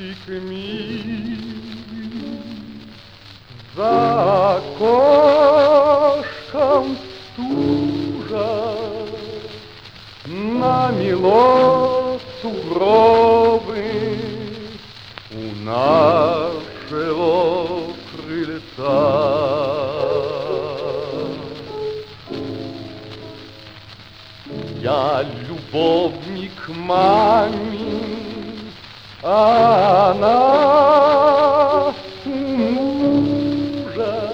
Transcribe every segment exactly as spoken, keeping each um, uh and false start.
мальчик милый, за окошком стужа, намело сугробы у нашего крыльца. Я любовник мамин, а она мужа,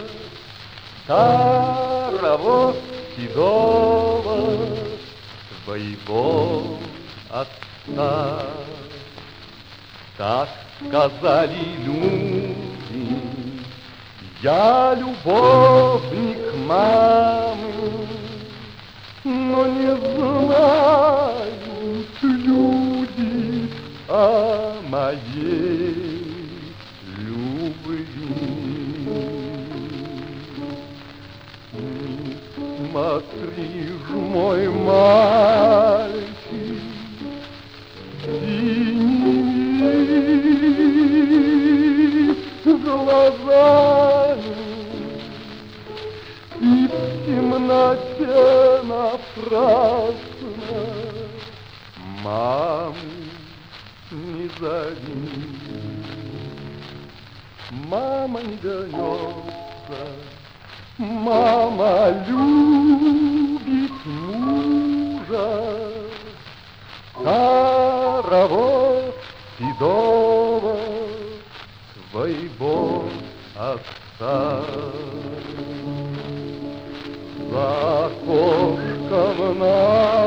старого седого своего отца. Так сказали люди, я любовник мамы, но не знают люди о моей любви. Не смотри ж, мой мальчик, синими глазами, и в темноте напрасно маму не зови. Мама не вернется, мама любит мужа, старого седого своего отца. За окошком на